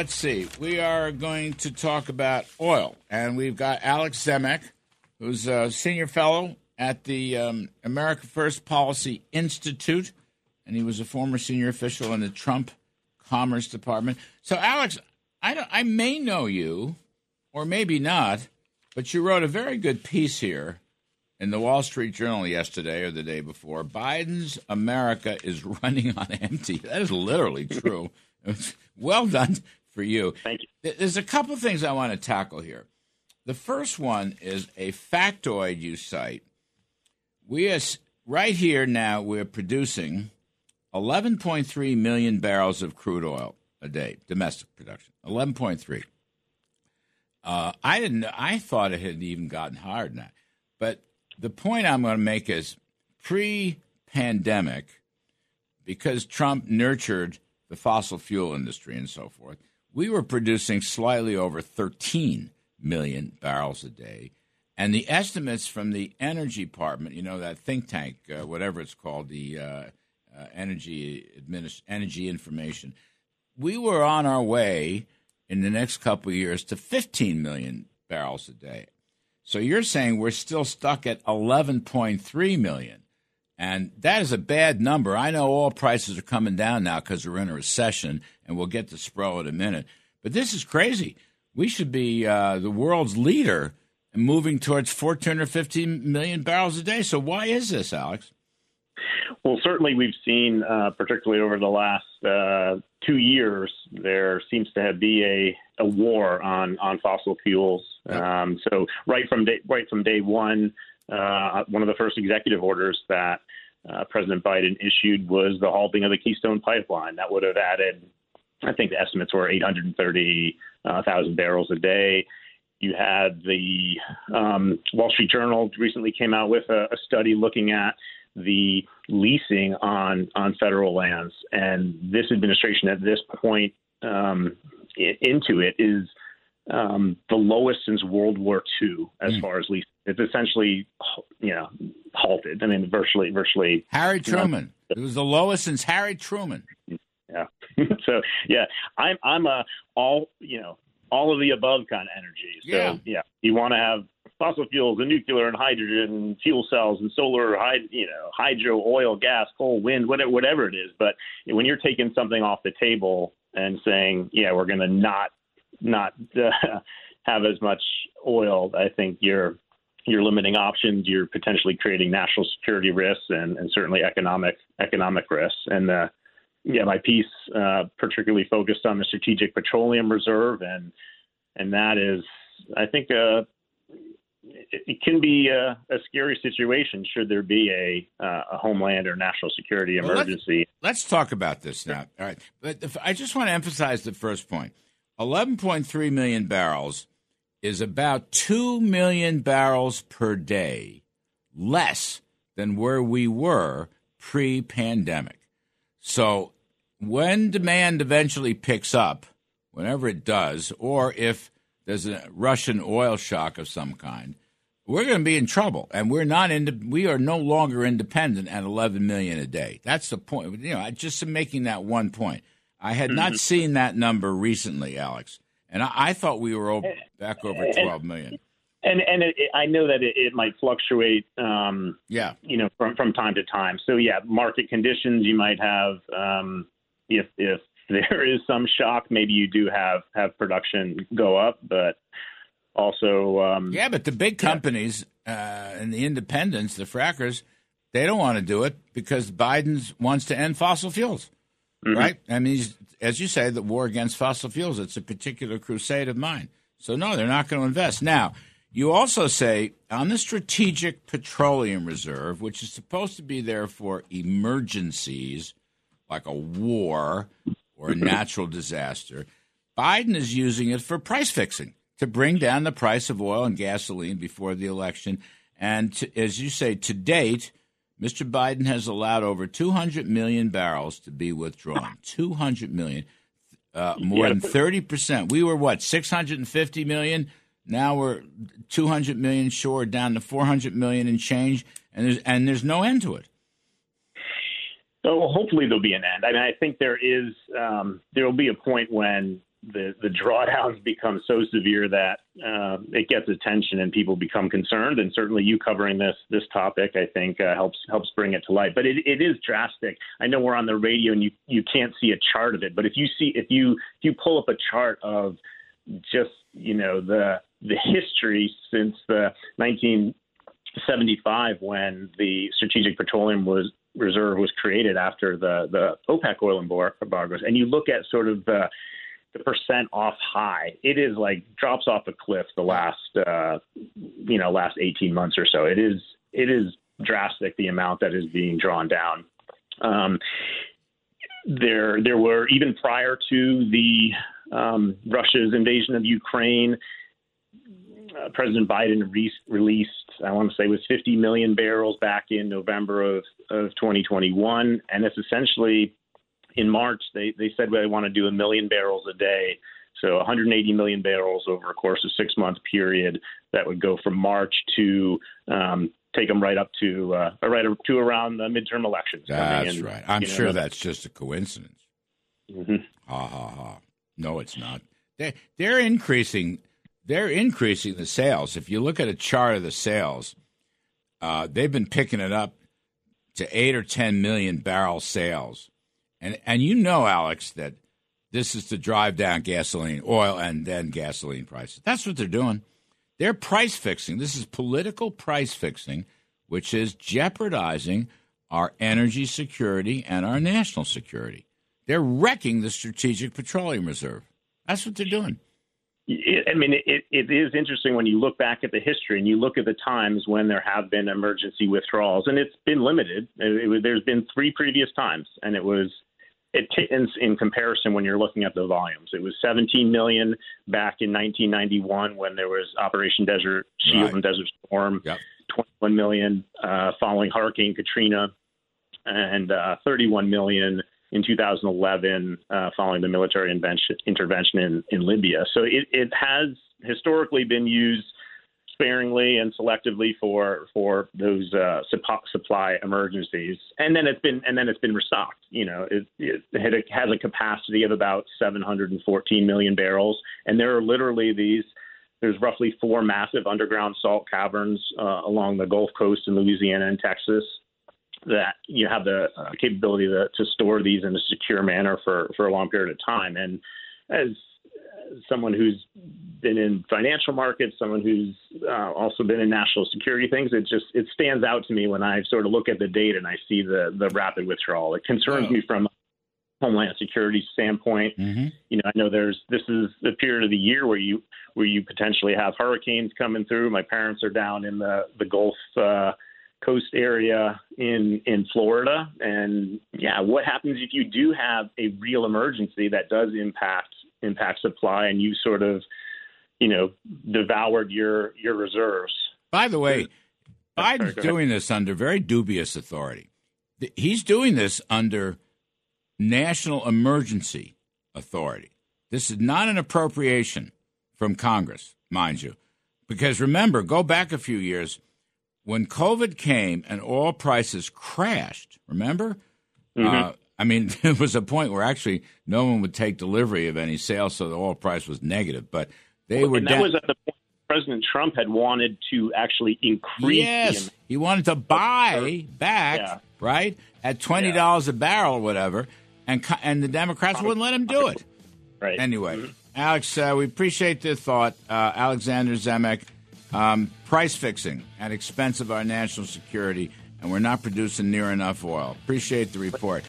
let's see. We are going to talk about oil, and we've got Alex Zemek, who's a senior fellow at the America First Policy Institute, and he was a former senior official in the Trump Commerce Department. So, Alex, I may know you, or maybe not, but you wrote a very good piece here in the Wall Street Journal yesterday or the day before. Biden's America is running on empty. That is literally true. Well done for you. Thank you. There's a couple of things I want to tackle here. The first one is a factoid you cite. Right here now, we're producing 11.3 million barrels of crude oil a day, domestic production. 11.3. I thought it had even gotten higher than that. But the point I'm going to make is pre-pandemic, because Trump nurtured the fossil fuel industry and so forth, we were producing slightly over 13 million barrels a day. And the estimates from the Energy Department, that think tank, whatever it's called, the Energy Information, we were on our way in the next couple of years to 15 million barrels a day. So you're saying we're still stuck at 11.3 million. And that is a bad number. I know oil prices are coming down now because we're in a recession, and we'll get to Spro in a minute. But this is crazy. We should be the world's leader in moving towards 1,450 million barrels a day. So why is this, Alex? Well, certainly we've seen, particularly over the last 2 years, there seems to be a war on fossil fuels. So right from day one, one of the first executive orders that President Biden issued was the halting of the Keystone Pipeline. That would have added, I think the estimates were 830,000 barrels a day. You had the Wall Street Journal recently came out with a study looking at the leasing on federal lands. And this administration at this point into it is the lowest since World War II as far as leasing. It's essentially, halted. I mean, virtually. Harry Truman. It was the lowest since Harry Truman. Yeah. So, yeah, I'm a all of the above kind of energy. So, you want to have fossil fuels and nuclear and hydrogen and fuel cells and solar, hydro, oil, gas, coal, wind, whatever it is. But when you're taking something off the table and saying, we're going to not have as much oil, I think you're limiting options. You're potentially creating national security risks and certainly economic risks. And my piece particularly focused on the Strategic Petroleum Reserve, and that is, I think, it can be a scary situation should there be a homeland or national security emergency. Let's talk about this now. All right, but I just want to emphasize the first point: 11.3 million barrels is about 2 million barrels per day less than where we were pre-pandemic. So when demand eventually picks up, whenever it does, or if there's a Russian oil shock of some kind, we're going to be in trouble. And we are no longer independent at 11 million a day. That's the point. Just making that one point. I had not seen that number recently, Alex. And I thought we were back over 12 million. And I know that it might fluctuate, from time to time. So, market conditions you might have, if there is some shock, maybe you do have production go up, but also. But the big companies and the independents, the frackers, they don't want to do it because Biden wants to end fossil fuels, right? I mean, as you say, the war against fossil fuels, it's a particular crusade of mine. So, no, they're not going to invest. Now, you also say on the Strategic Petroleum Reserve, which is supposed to be there for emergencies like a war or a natural disaster, Biden is using it for price fixing to bring down the price of oil and gasoline before the election. And as you say, to date, Mr. Biden has allowed over 200 million barrels to be withdrawn. 200 million, more than 30%. We were, 650 million? Now we're 200 million short, down to 400 million and change, and there's no end to it. So hopefully there'll be an end. I mean, I think there will be a point when the drawdowns become so severe that it gets attention and people become concerned. And certainly you covering this topic, I think, helps bring it to light. But it is drastic. I know we're on the radio and you can't see a chart of it, but if you pull up a chart of just, the history since the 1975 when the Strategic Petroleum Reserve was created after the OPEC oil embargoes, and you look at sort of the percent off high, it is like drops off a cliff the last 18 months or so. It is drastic, the amount that is being drawn down. There were, even prior to the Russia's invasion of Ukraine, President Biden released, I want to say it was 50 million barrels back in November of 2021. And it's essentially, in March, they said they want to do 1 million barrels a day. So 180 million barrels over a course of 6-month period that would go from March to take them right up to around the midterm elections. That's right. I'm sure that's just a coincidence. Mm-hmm. Ha, ha, ha. No, it's not. They're increasing. They're increasing the sales. If you look at a chart of the sales, they've been picking it up to 8 or 10 million barrel sales. And Alex, that this is to drive down gasoline, oil, and then gasoline prices. That's what they're doing. They're price fixing. This is political price fixing, which is jeopardizing our energy security and our national security. They're wrecking the Strategic Petroleum Reserve. That's what they're doing. It is interesting when you look back at the history and you look at the times when there have been emergency withdrawals, and it's been limited. There's been 3 previous times, and in comparison when you're looking at the volumes. It was 17 million back in 1991 when there was Operation Desert Shield and Desert Storm, 21 million following Hurricane Katrina, and 31 million in 2011 following the military intervention in Libya. So it has historically been used sparingly and selectively for those supply emergencies, and then it's been restocked. It has a capacity of about 714 million barrels, and there are literally there's roughly 4 massive underground salt caverns along the Gulf Coast in Louisiana and Texas that you have the capability to store these in a secure manner for a long period of time. And as someone who's been in financial markets, someone who's also been in national security things, it stands out to me when I sort of look at the data and I see the rapid withdrawal. It concerns me from a Homeland Security standpoint. Mm-hmm. I know this is the period of the year where you potentially have hurricanes coming through. My parents are down in the Gulf Coast area in Florida, and what happens if you do have a real emergency that does impact supply, and you sort of devoured your reserves? By the way, Biden's doing this under very dubious authority. He's doing this under national emergency authority. This is not an appropriation from Congress, mind you, because remember, go back a few years. When COVID came and oil prices crashed, remember? Mm-hmm. There was a point where actually no one would take delivery of any sales, so the oil price was negative. But they were. And that was at the point President Trump had wanted to actually increase. Yes, he wanted to buy back, right, at $20 a barrel or whatever, and the Democrats wouldn't let him do it. Right. Anyway, Alex, we appreciate the thought. Alexander Zemek. Price fixing at expense of our national security, and we're not producing near enough oil. Appreciate the report.